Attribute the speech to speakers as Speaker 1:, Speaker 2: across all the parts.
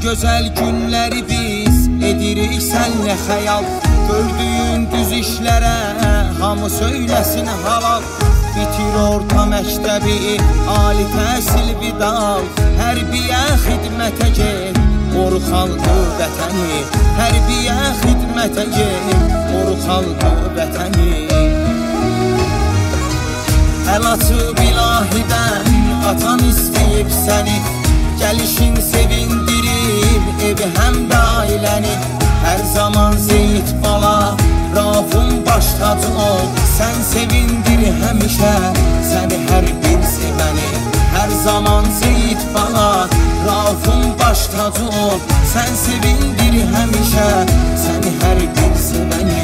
Speaker 1: gözəl günləri biz edirik sənlə xəyal. Gördüyün düz işlərə hamı söyləsin halal. Bitir orta məktəbi, ali təhsil vidal. Hərbiyə xidmətə get, qoru xalqı vətəni. Hərbiyə xidmətə get, qoru xalqı vətəni. Əl açıb ilahidən atan istəyib səni. Gəlişin sevindirir evi həm də ailəni. Hər zaman Seyid bala, Raufun baş tacı ol. Sən sevindir həmişə, səni hər bir sevəni. Hər zaman Seyid bala, Raufun baş tacı ol. Sən sevindir həmişə, səni hər bir sevəni.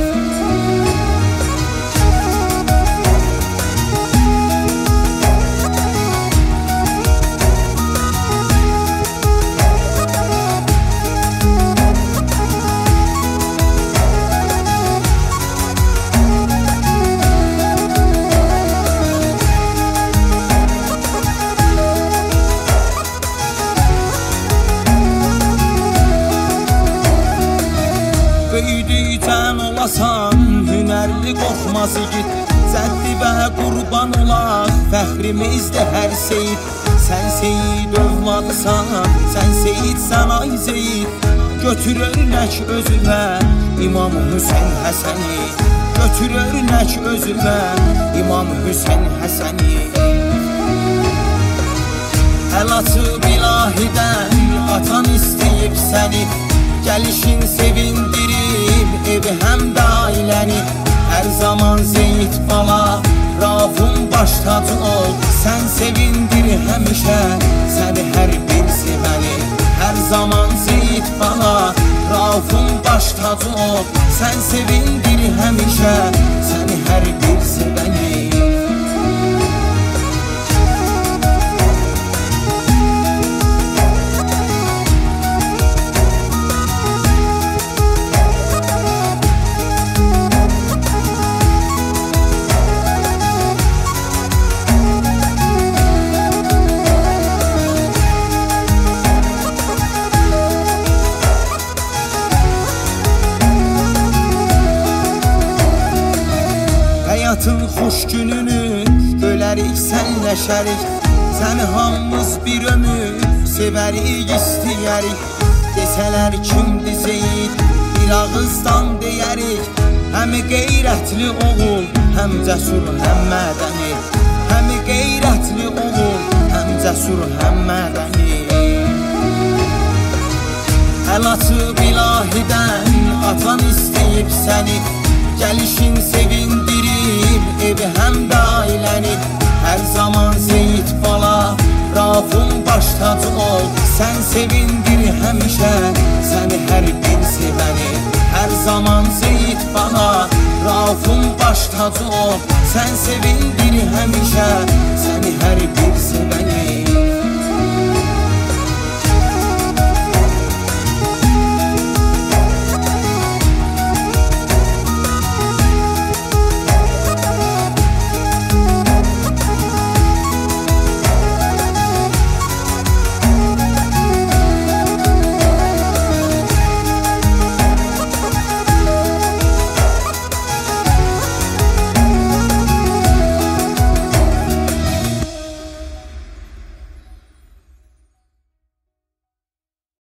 Speaker 1: Böyüdükcən olasan, hünərli qorxmaz igid. Zəddi və qurban olaq, fəxrimizdir hər Seyid. Sən Seyid övladısan, sən Seyidsən ay Seyid. Götür örnək özünə İmam Hüseyn Həsəni. Götür örnək özünə İmam Hüseyn Həsəni. Əl açıb ilahidən atan istəyib səni. Gəlişin sevindirib evi həm də ailəni. Hər zaman Seyid bala, Raufun baş tacı ol. Sən sevindir həmişə, səni hər bir sevəni. Hər zaman Seyid bala, Raufun baş tacı ol. Sən sevindir həmişə, səni hər bir sevəni. Həyatın xoş gününü bölərik sənlə şərik. Səni hamımız bir ömür sevərik, istəyərik. Desələr kimdir Seyid, bir ağızdan deyərik. Həm qeyrətli oğul, həm cəsur, həm mədəni. Həm qeyrətli oğul, həm cəsur, həm mədəni. Əl açıb ilahidən atan istəyib səni. Gəlişin sevindirib evi həm də ailəni. Hər zaman Seyid bala, Raufun baş tacı ol. Sən sevindir həmişə, səni hər bir sevəni. Hər zaman Seyid bala, Raufun baş tacı ol. Sən sevindir həmişə, səni